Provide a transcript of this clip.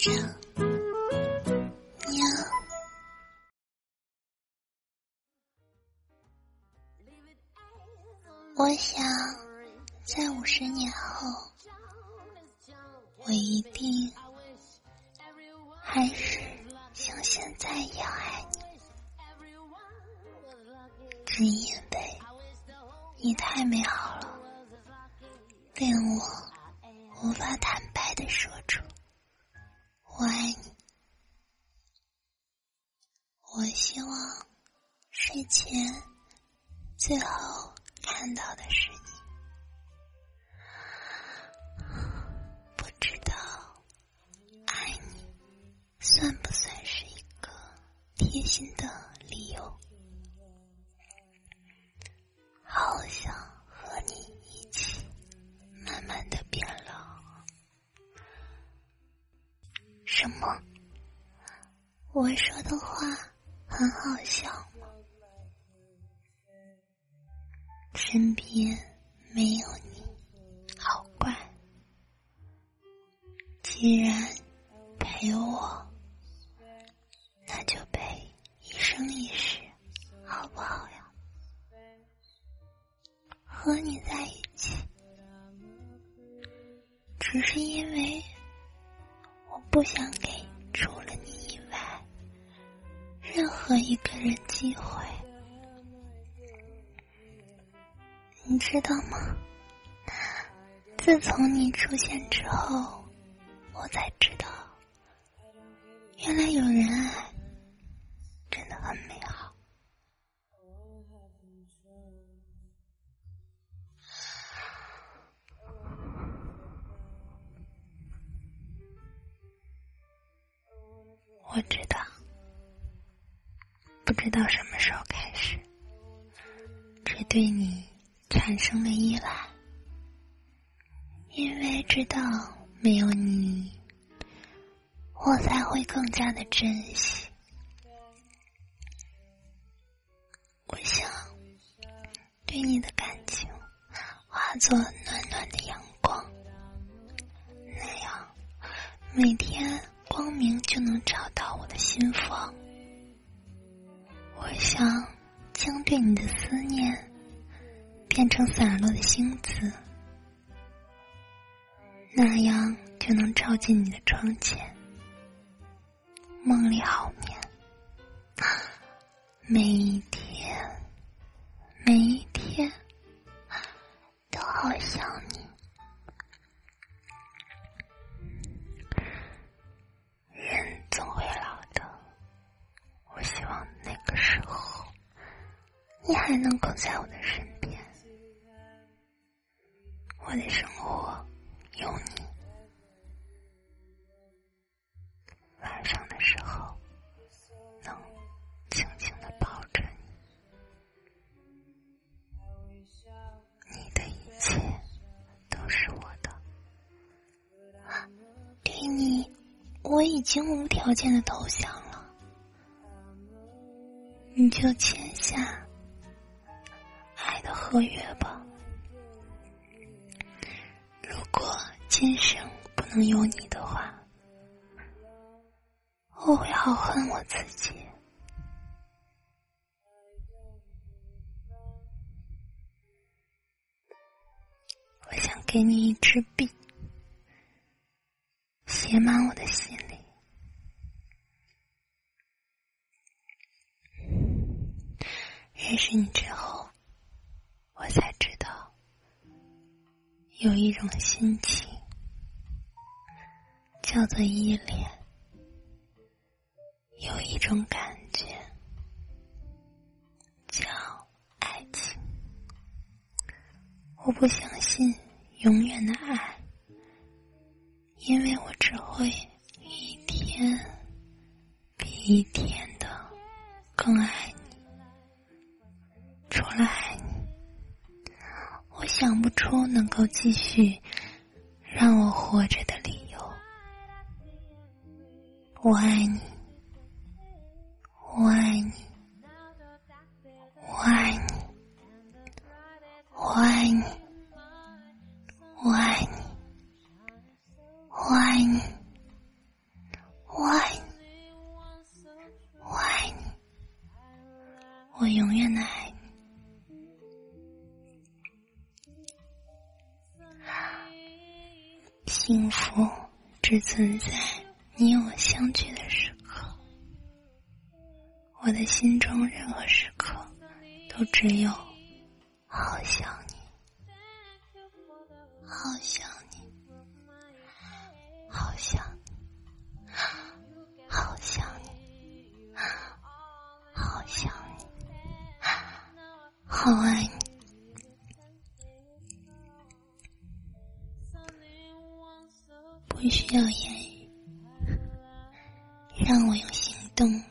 上你好。我想在50年后，我一定还是像现在一样爱你，只因为你太美好了，令我无法坦白地说出我爱你。我希望睡前最后看到的是你。不知道爱你算不算是一个贴心的理由？好想和你一起慢慢的变老。什么？我说的话很好笑吗？身边没有你，好怪。既然陪我，那就陪一生一世，好不好呀？和你在一起，只是因为我不想给除了你以外任何一个人机会。你知道吗？自从你出现之后，我才知道，原来有人爱真的很美好。我知道，不知道什么时候开始，只对你产生了依赖，因为知道没有你，我才会更加的珍惜。我想对你的感情化作暖暖的阳光，那样每天光明就能找到我的心房。我想将对你的思念变成散落的星子，那样就能照进你的窗前，梦里好眠。每一天每一天都好想你。人总会老的，我希望那个时候你还能够在我的身边，我的生活有你。晚上的时候能轻轻地抱着你，你的一切都是我的。对你，我已经无条件的投降了，你就签下爱的合约吧。如果今生不能有你的话，我会好恨我自己。我想给你一支笔，写满我的心里。认识你之后，我才知道，有一种心情叫做依恋，有一种感觉叫爱情。我不相信永远的爱，因为我只会一天比一天的更爱你。除了爱你，我想不出能够继续让我活着的理由。我爱你，我爱你，我爱你，我爱你，我爱你，我爱你， 幸福只存在你我相聚的时刻，我的心中任何时刻都只有好想你，好想你，好想你，好想你，好想你，好爱你。不需要言语，让我用行动